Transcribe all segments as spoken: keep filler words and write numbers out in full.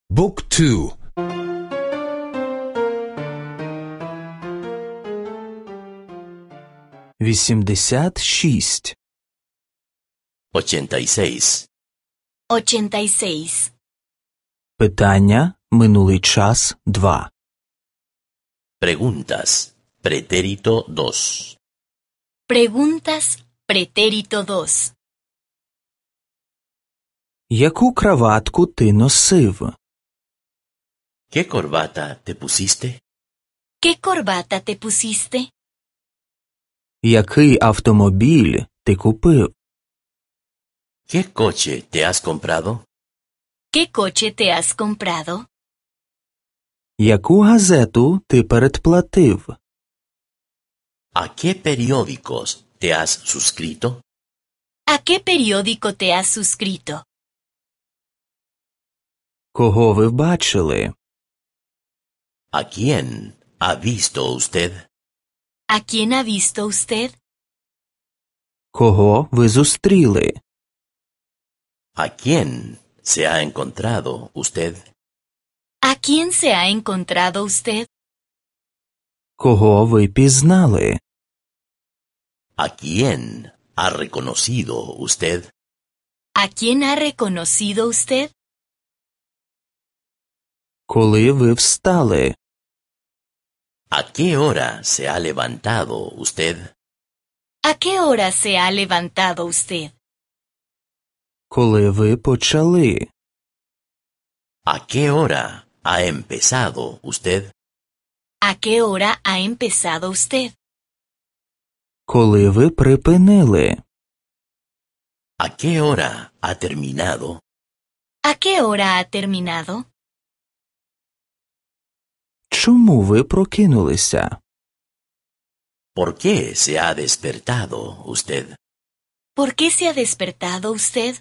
บุ๊กทูвісімдесят шість ochenta y seis. ochenta y seis. Питання минулий час два. Preguntas. Pretérito dos. Preguntas, pretérito dos. Яку краватку ти носив? ¿Qué corbata te pusiste? ¿Qué corbata te pusiste? Який автомобіль ти купив? ¿Qué coche te has comprado? ¿Qué coche te has comprado? Яку газету ти передплатив? ¿A qué periódicos te has suscrito? ¿A qué periódico te has suscrito? Кого ви бачили? ¿A quién ha visto usted? ¿A quién ha visto usted? Кого ви зустріли? ¿A quién se ha encontrado usted? ¿A quién se ha encontrado usted? Кого ви пізнали? ¿A quién ha reconocido usted? ¿A quién ha reconocido usted? Коли ви встали? ¿A qué hora se ha levantado usted? ¿A qué hora se ha levantado usted? Коли ви почали? ¿A qué hora ha empezado usted? ¿A qué hora ha empezado usted? Коли ви припинили? ¿A qué hora ha terminado? ¿A qué hora ha terminado? Чому ви прокинулися? ¿Por qué se ha despertado usted? ¿Por qué se ha despertado usted?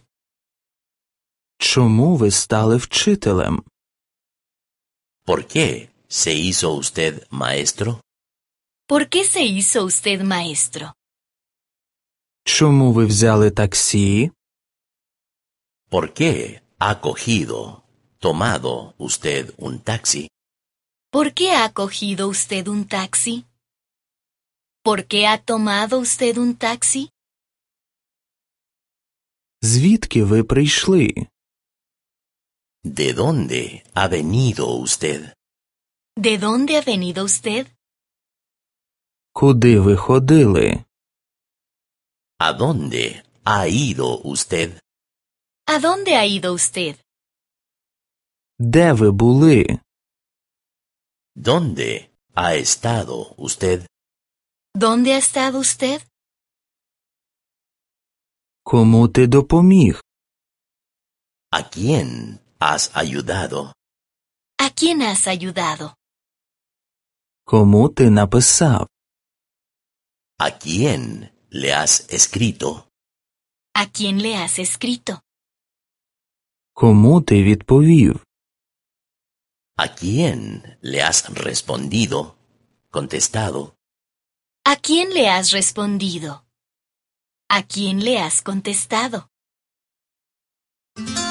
Чому ви стали вчителем? ¿Por qué se hizo usted maestro? ¿Por qué se hizo usted maestro? Чому ви взяли таксі? ¿Por qué ha cogido, tomado usted un taxi? ¿Por qué ha cogido usted un taxi? ¿Por qué ha tomado usted un taxi? Звідки ви прийшли? ¿De dónde ha venido usted? ¿De dónde ha venido usted? Куди ви ходили? ¿A dónde ha ido usted? ¿A dónde ha ido usted? Де ви були? ¿Dónde ha estado usted? ¿Dónde ha estado usted? Кому ти допоміг? ¿A quién has ayudado? ¿A quién has ayudado? Кому ти написав? ¿A quién le has escrito? ¿A quién le has escrito? Кому ти відповів? ¿A quién le has respondido? Contestado. ¿A quién le has respondido? ¿A quién le has contestado?